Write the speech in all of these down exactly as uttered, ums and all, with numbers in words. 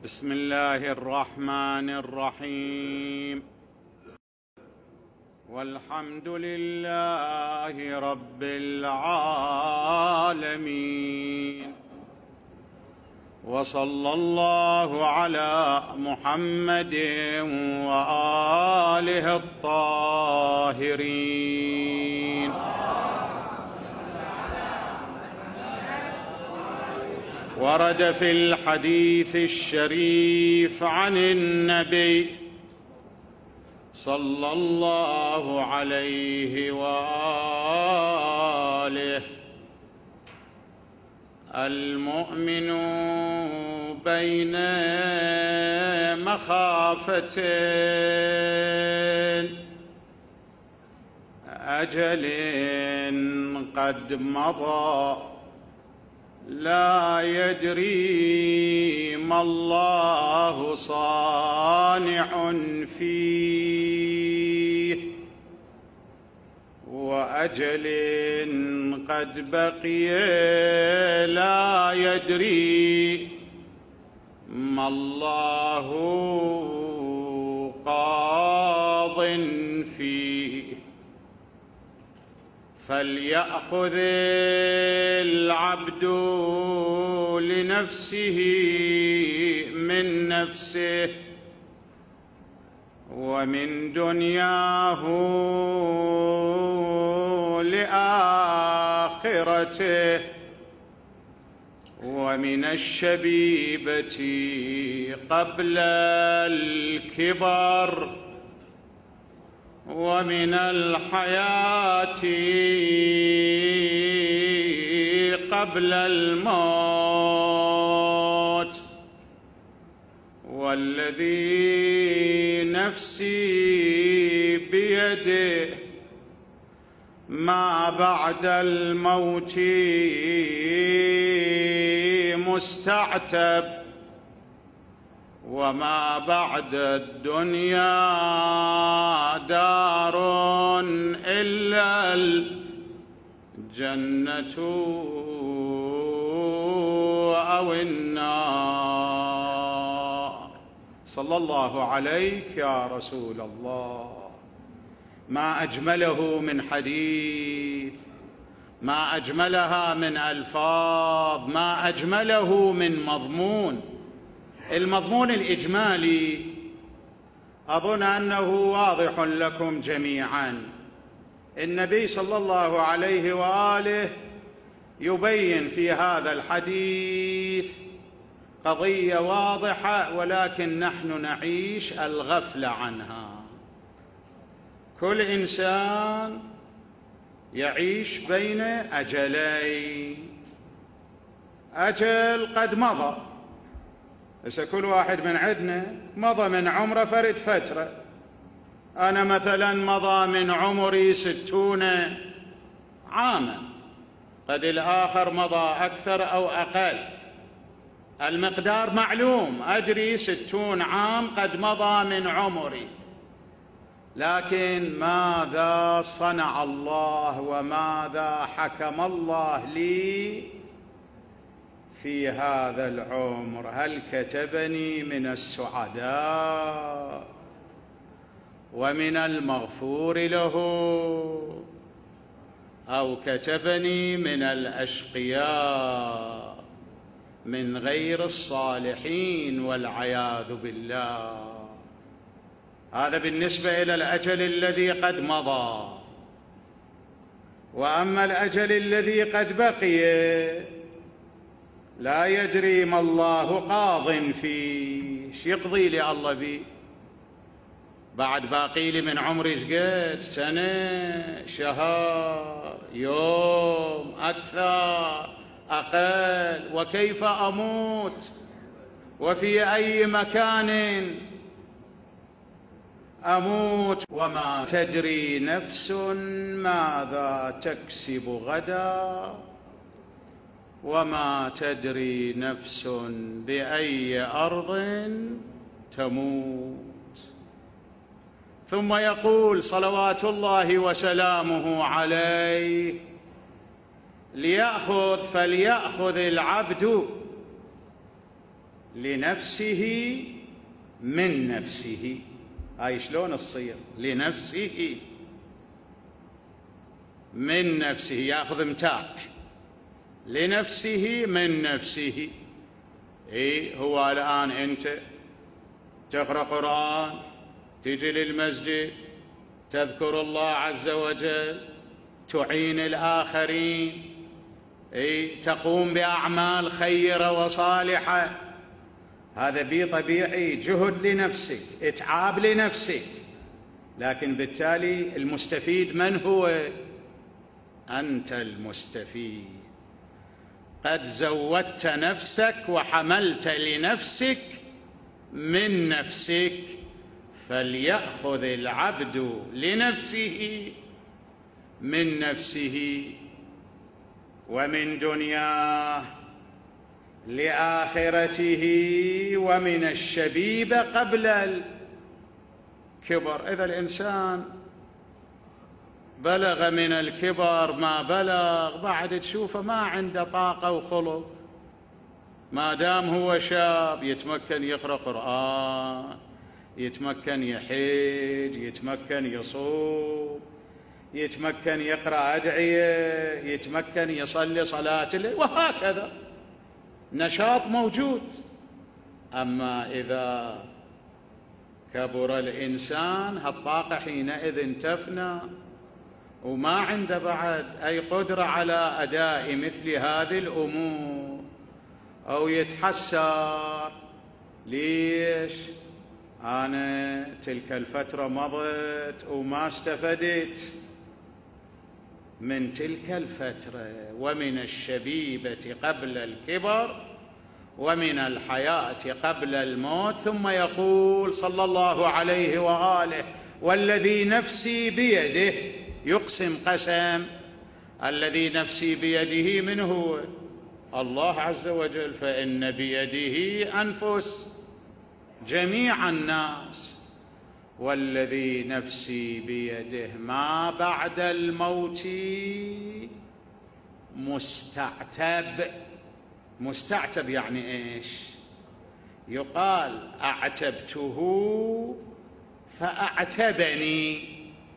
بسم الله الرحمن الرحيم. والحمد لله رب العالمين، وصلى الله على محمد وآله الطاهرين. ورد في الحديث الشريف عن النبي صلى الله عليه وآله: المؤمن بين مخافتين، أجل قد مضى لا يدري ما الله صانع فيه، وأجل قد بقي لا يدري ما الله قاض فيه. فليأخذ العبد لنفسه من نفسه ومن دنياه لآخرته، ومن الشبيبة قبل الكبر، ومن الحياة قبل الموت. والذي نفسي بيده ما بعد الموت مستعتب، وما بعد الدنيا دار إلا الجنة أو النار. صلى الله عليك يا رسول الله. ما أجمله من حديث، ما أجملها من ألفاظ، ما أجمله من مضمون. المضمون الإجمالي أظن أنه واضح لكم جميعا. النبي صلى الله عليه وآله يبين في هذا الحديث قضية واضحة، ولكن نحن نعيش الغفلة عنها. كل إنسان يعيش بين أجلين، أجل قد مضى. بس كل واحد من عندنا مضى من عمره فرد فترة. أنا مثلا مضى من عمري ستون عاما، قد الآخر مضى أكثر أو أقل. المقدار معلوم، أدري ستون عام قد مضى من عمري، لكن ماذا صنع الله وماذا حكم الله لي في هذا العمر؟ هل كتبني من السعداء ومن المغفور له، أو كتبني من الأشقياء من غير الصالحين والعياذ بالله؟ هذا بالنسبة إلى الأجل الذي قد مضى. وأما الأجل الذي قد بقي لا يدري ما الله قاض فيه. ايش يقضي لي الله بي؟ بعد باقي لي من عمري شقد؟ سنة، شهر، يوم، أكثر، أقل؟ وكيف أموت؟ وفي أي مكان أموت؟ وما تدري نفس ماذا تكسب غدا، وما تدري نفس بأي أرض تموت. ثم يقول صلوات الله وسلامه عليه: ليأخذ فليأخذ العبد لنفسه من نفسه. هاي شلون تصير؟ لنفسه من نفسه، ياخذ متاع لنفسه من نفسه. اي هو الآن أنت تقرأ قرآن، تجي للمسجد، تذكر الله عز وجل، تعين الآخرين، اي تقوم بأعمال خيرة وصالحة، هذا بي طبيعي، جهد لنفسك، اتعاب لنفسك، لكن بالتالي المستفيد من هو؟ أنت المستفيد. قد زودت نفسك وحملت لنفسك من نفسك، فليأخذ العبد لنفسه من نفسه ومن دنياه لآخرته ومن الشبيب قبل الكبر. إذا الإنسان بلغ من الكبر ما بلغ، بعد تشوفه ما عنده طاقة وخلق. ما دام هو شاب يتمكن يقرأ قرآن، يتمكن يحج، يتمكن يصوم، يتمكن يقرأ أدعية، يتمكن يصلي صلاة الليل، وهكذا نشاط موجود. أما إذا كبر الإنسان هالطاقة حينئذ تفنى، وما عنده بعد أي قدرة على أداء مثل هذه الأمور، أو يتحسر ليش أنا تلك الفترة مضت وما استفدت من تلك الفترة. ومن الشبيبة قبل الكبر ومن الحياة قبل الموت. ثم يقول صلى الله عليه وآله: والذي نفسي بيده، يقسم قسم، الذي نفسي بيده من هو؟ الله عز وجل، فإن بيده أنفس جميع الناس. والذي نفسي بيده ما بعد الموت مستعتب. مستعتب يعني ايش؟ يقال اعتبته فاعتبني،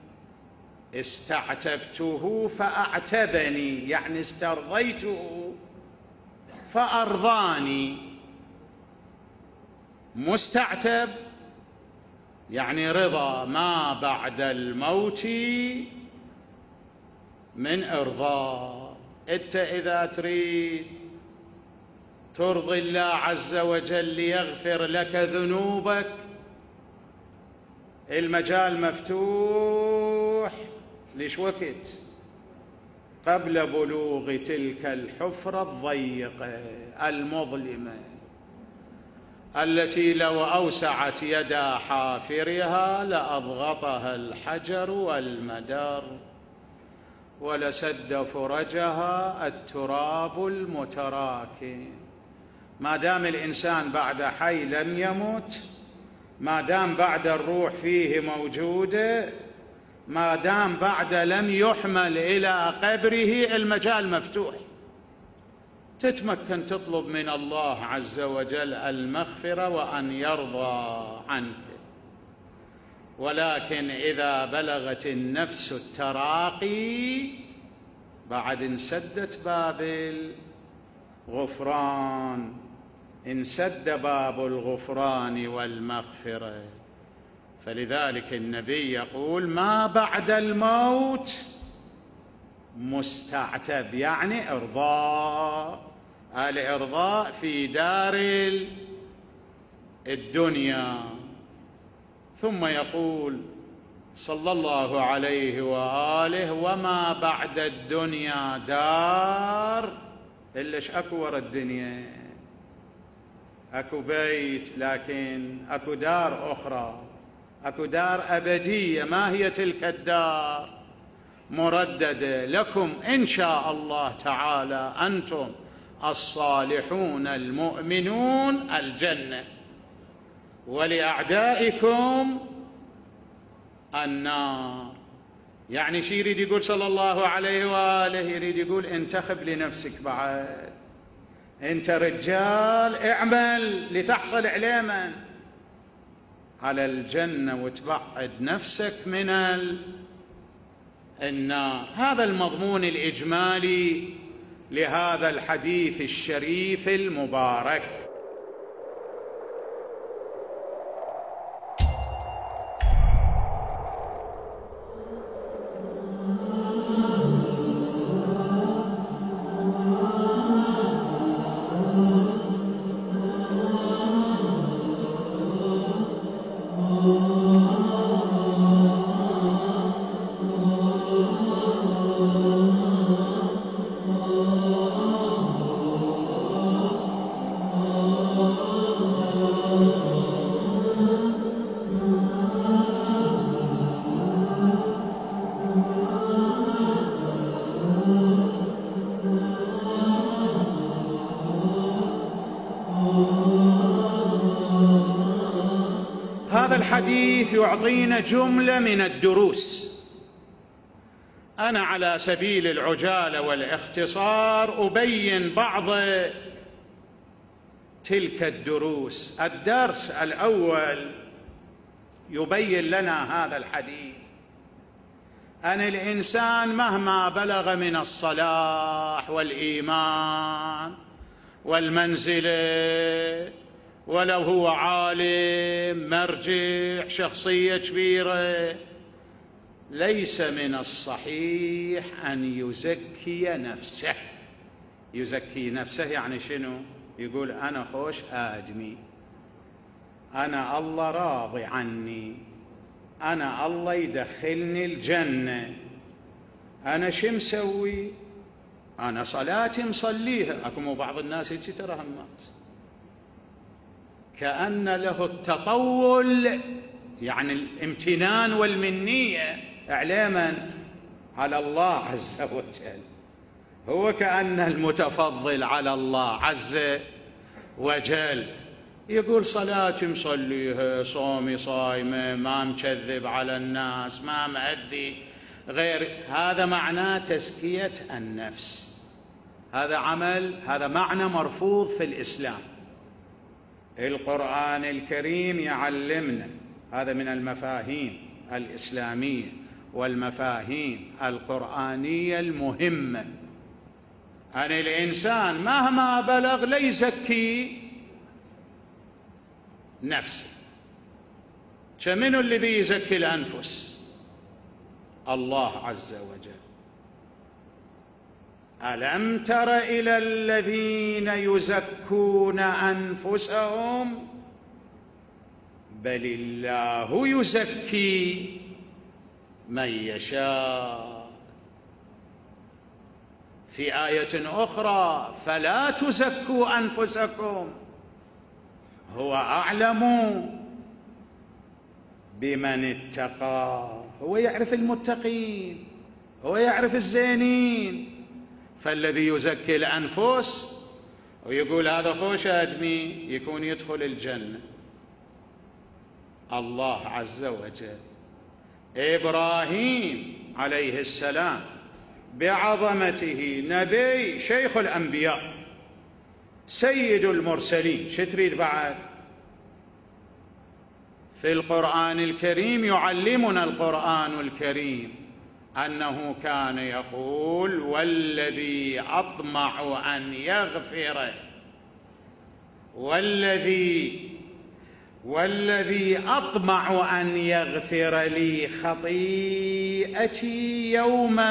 استعتبته فاعتبني، يعني استرضيته فارضاني. مستعتب يعني رضا ما بعد الموت من ارضاء. انت اذا تريد ترضي الله عز وجل ليغفر لك ذنوبك، المجال مفتوح. ليش وقت؟ قبل بلوغ تلك الحفرة الضيقة المظلمة، التي لو أوسعت يدا حافرها لأضغطها الحجر والمدر، ولسد فرجها التراب المتراكم. ما دام الإنسان بعد حي لم يمت، ما دام بعد الروح فيه موجودة، ما دام بعد لم يحمل إلى قبره، المجال مفتوح. تتمكن تطلب من الله عز وجل المغفرة وأن يرضى عنك. ولكن إذا بلغت النفس التراقي بعد انسدت باب الغفران، انسد باب الغفران والمغفرة. فلذلك النبي يقول: ما بعد الموت مستعتب، يعني إرضاء. الإرضاء في دار الدنيا. ثم يقول صلى الله عليه وآله: وما بعد الدنيا دار. إلش أكو ورا الدنيا؟ أكو بيت، لكن أكو دار أخرى، أكو دار أبدية. ما هي تلك الدار؟ مرددة لكم إن شاء الله تعالى أنتم الصالحون المؤمنون الجنة، ولأعدائكم النار. يعني شي يريد يقول صلى الله عليه وآله؟ يريد يقول انتخب لنفسك بعد، أنت رجال اعمل لتحصل على من؟ على الجنة، وتبعد نفسك من النار. هذا المضمون الإجمالي لهذا الحديث الشريف المبارك. هذا الحديث يعطينا جملة من الدروس. أنا على سبيل العجالة والاختصار أبين بعض تلك الدروس. الدرس الأول يبين لنا هذا الحديث أن الإنسان مهما بلغ من الصلاح والإيمان والمنزلة، ولو هو عالم مرجع شخصية كبيرة، ليس من الصحيح أن يزكي نفسه. يزكي نفسه يعني شنو؟ يقول أنا خوش آدمي، أنا الله راضي عني، أنا الله يدخلني الجنة، أنا شو مسوي؟ أنا صلاتي مصليها. أكو بعض الناس يجي ترى همات كأن له التطول، يعني الامتنان والمنية على من؟ على الله عز وجل. هو كأن المتفضل على الله عز وجل، يقول صلاتي مصليها، صومي صايمة، ما مكذب على الناس، ما مأذي غير. هذا معناه تزكية النفس. هذا عمل، هذا معنى مرفوض في الإسلام. القرآن الكريم يعلمنا، هذا من المفاهيم الإسلامية والمفاهيم القرآنية المهمة، أن الإنسان مهما بلغ لا يزكي نفسه. فمن الذي يزكي الأنفس؟ الله عز وجل. ألم تر إلى الذين يزكون أنفسهم بل الله يزكي من يشاء. في آية أخرى فلا تزكوا أنفسكم هو أعلم بمن اتقى. هو يعرف المتقين، هو يعرف الزينين. فالذي يزكي الأنفس ويقول هذا خوش آدمي يكون يدخل الجنة. الله عز وجل. إبراهيم عليه السلام بعظمته نبي، شيخ الأنبياء، سيد المرسلين، شو تريد بعد؟ في القرآن الكريم يعلمنا القرآن الكريم أنه كان يقول والذي أطمع أن يغفر والذي والذي أطمع أن يغفر لي خطيئتي يوم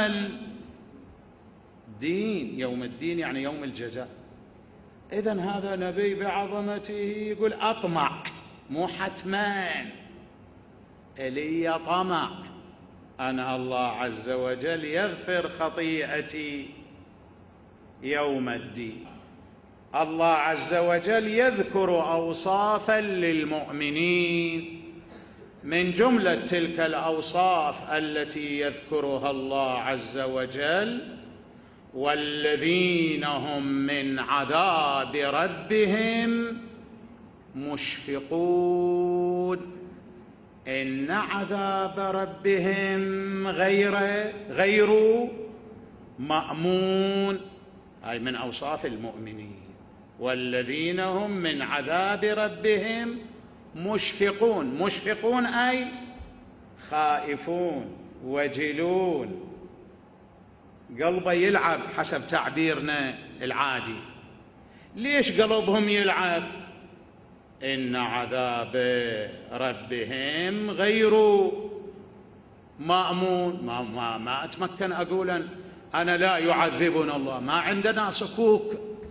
الدين. يوم الدين يعني يوم الجزاء. إذن هذا نبي بعظمته يقول أطمع، مو حتمان، إلي طمع أن الله عز وجل يغفر خطيئتي يوم الدين. الله عز وجل يذكر أوصافا للمؤمنين، من جملة تلك الأوصاف التي يذكرها الله عز وجل والذين هم من عذاب ربهم مشفقون. إن عذاب ربهم غير غير مأمون. هاي من أوصاف المؤمنين. والذين هم من عذاب ربهم مشفقون. مشفقون أي خائفون وجلون، قلبه يلعب حسب تعبيرنا العادي. ليش قلبهم يلعب؟ إن عذاب ربهم غير مأمون. ما, ما, ما أتمكن أقول أنا لا يعذبنا الله، ما عندنا صكوك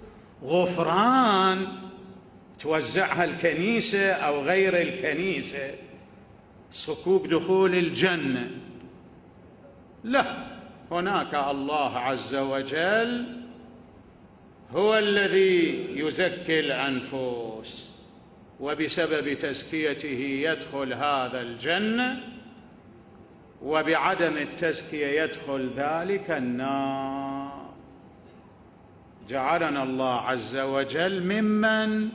غفران توزعها الكنيسة أو غير الكنيسة، صكوك دخول الجنة، لا، هناك الله عز وجل هو الذي يزكي الأنفس، وبسبب تزكيته يدخل هذا الجنة، وبعدم التزكية يدخل ذلك النار. جعلنا الله عز وجل ممن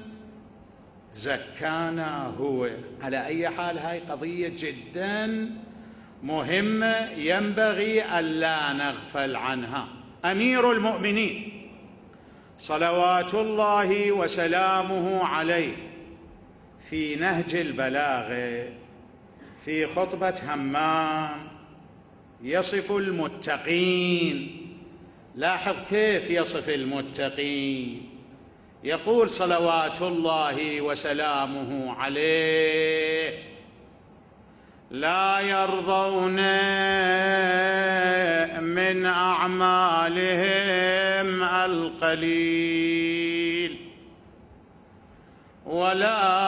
زكانا هو. على أي حال هاي قضية جدا مهمة ينبغي ألا نغفل عنها. أمير المؤمنين صلوات الله وسلامه عليه في نهج البلاغة في خطبة همام يصف المتقين. لاحظ كيف يصف المتقين، يقول صلوات الله وسلامه عليه: لا يرضون من أعمالهم القليل ولا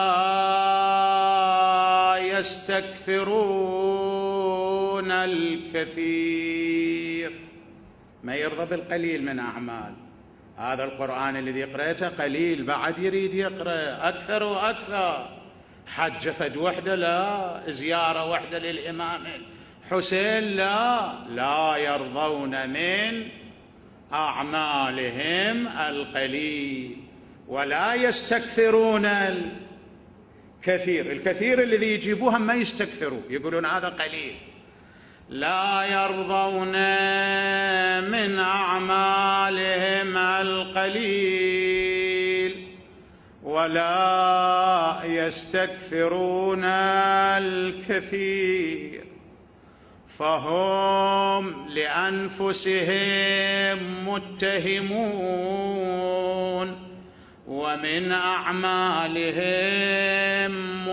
يستكثرون الكثير. ما يرضى بالقليل من أعمال. هذا القرآن الذي قرأته قليل، بعد يريد يقرأ أكثر وأكثر. حج فد وحده لا، زيارة وحده للإمام حسين لا. لا يرضون من أعمالهم القليل ولا يستكثرون الكثير. الكثير الذي يجيبوها ما يستكثروا، يقولون هذا قليل. لا يرضون من أعمالهم القليل ولا يستكثرون الكثير، فهم لأنفسهم متهمون ومن أعمالهم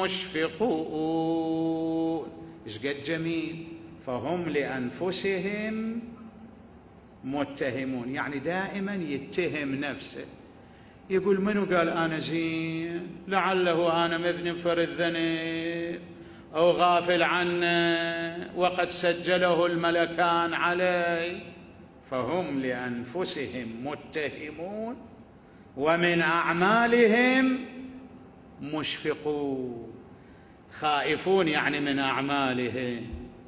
مشفقون. إيش قد جميل، فهم لأنفسهم متهمون، يعني دائما يتهم نفسه، يقول منو قال أنا زين، لعله أنا مذنب فرد ذنب أو غافل عنه وقد سجله الملكان علي. فهم لأنفسهم متهمون ومن أعمالهم مشفقون. خائفون يعني من أعمالهم.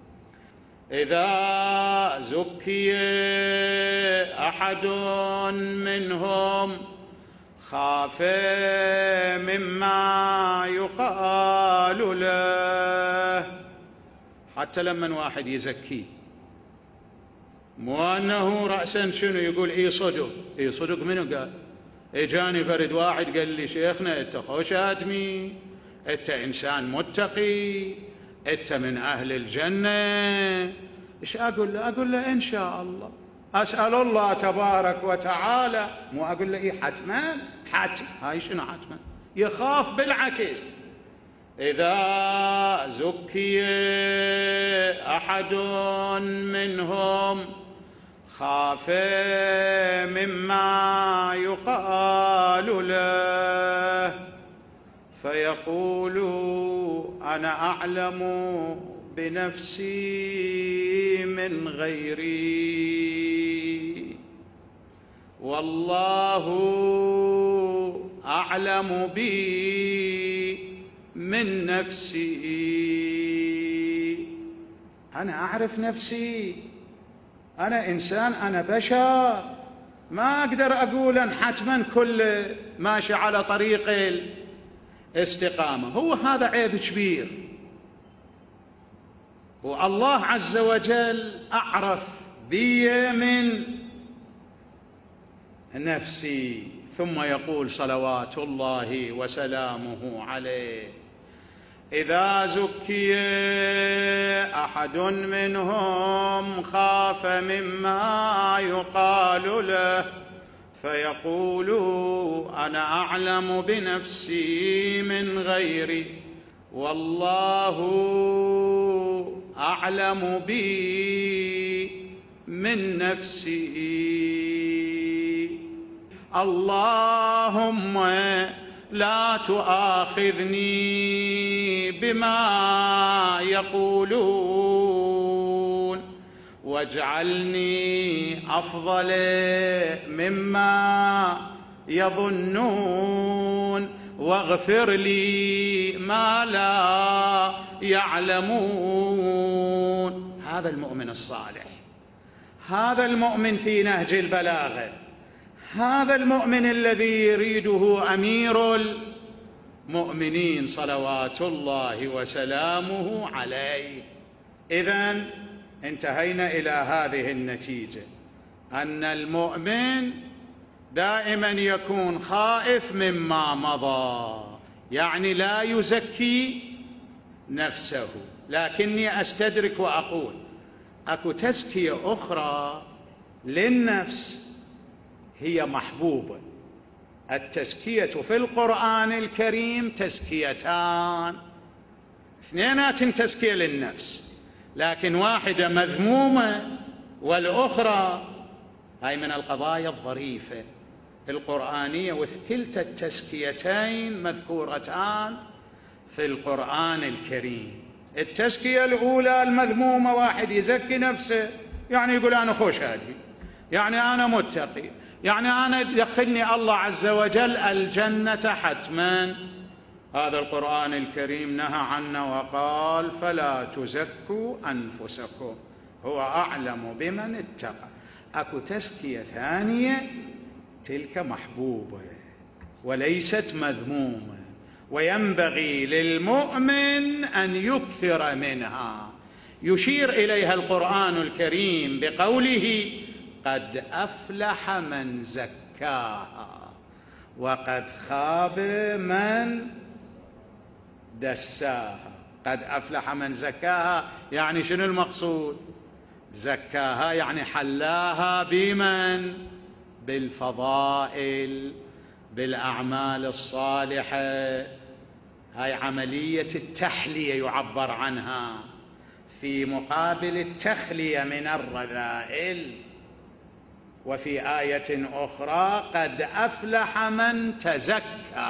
إذا زكي أحد منهم خاف مما يقال له. حتى لما واحد يزكي مو أنه رأسا شنو يقول إيه صدق، إيه صدق منو قال؟ إجاني فرد واحد قال لي شيخنا أنت خوش آدمي، أنت إنسان متقي، أنت من أهل الجنة. إيش أقول له؟ أقول له إن شاء الله، أسأل الله تبارك وتعالى، مو أقول له إيه حتما حتم. هاي شنو حتما؟ يخاف. بالعكس، إذا زكي أحد منهم خاف مما يقال له فيقول أنا أعلم بنفسي من غيري والله أعلم بي من نفسي. أنا أعرف نفسي، أنا إنسان، أنا بشر، ما أقدر أقول أن حتما كل ماشي على طريق الاستقامة. هو هذا عيب كبير، والله عز وجل أعرف بي من نفسي ثم يقول صلوات الله وسلامه عليه: إذا زكي أحد منهم خاف مما يقال له فيقول: أنا أعلم بنفسي من غيري، والله أعلم بي من نفسي. اللهم لا تؤاخذني بما يقولون، واجعلني أفضل مما يظنون، واغفر لي ما لا يعلمون. هذا المؤمن الصالح، هذا المؤمن في نهج البلاغة، هذا المؤمن الذي يريده أمير المؤمنين صلوات الله وسلامه عليه. إذن انتهينا إلى هذه النتيجة، أن المؤمن دائما يكون خائف مما مضى، يعني لا يزكي نفسه. لكني أستدرك وأقول أكو تزكية أخرى للنفس هي محبوبة. التزكية في القرآن الكريم تزكيتان، اثنينات تزكية للنفس، لكن واحدة مذمومة والأخرى هاي من القضايا الظريفة القرآنية، وكلتا التزكيتين مذكورتان في القرآن الكريم. التزكية الأولى المذمومة، واحد يزكي نفسه، يعني يقول أنا خوش هادي، يعني أنا متقي، يعني أنا يدخلني الله عز وجل الجنة حتما. هذا القرآن الكريم نهى عنه وقال: فلا تزكوا أنفسكم هو أعلم بمن اتقى. أكو تزكية ثانية، تلك محبوبة وليست مذمومة، وينبغي للمؤمن أن يكثر منها. يشير إليها القرآن الكريم بقوله: قد أفلح من زكاها وقد خاب من دساها. قد أفلح من زكاها يعني شنو المقصود؟ زكاها يعني حلاها بمن؟ بالفضائل، بالأعمال الصالحة. هاي عملية التحلية يعبر عنها، في مقابل التخلية من الرذائل. وفي آية أخرى: قد أفلح من تزكى.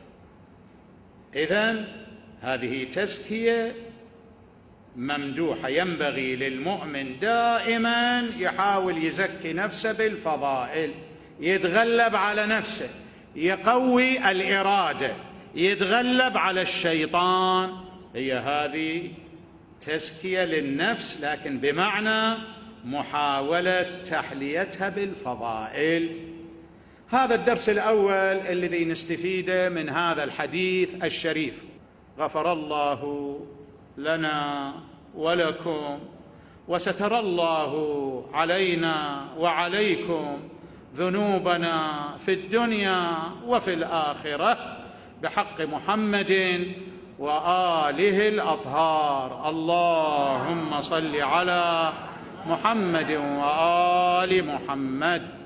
إذن هذه تزكية ممدوحة. ينبغي للمؤمن دائما يحاول يزكي نفسه بالفضائل، يتغلب على نفسه، يقوي الإرادة، يتغلب على الشيطان. هي هذه تزكية للنفس، لكن بمعنى محاولة تحليتها بالفضائل. هذا الدرس الأول الذي نستفيده من هذا الحديث الشريف. غفر الله لنا ولكم، وستر الله علينا وعليكم ذنوبنا في الدنيا وفي الآخرة بحق محمد وآله الأطهار. اللهم صل على محمد وآل محمد.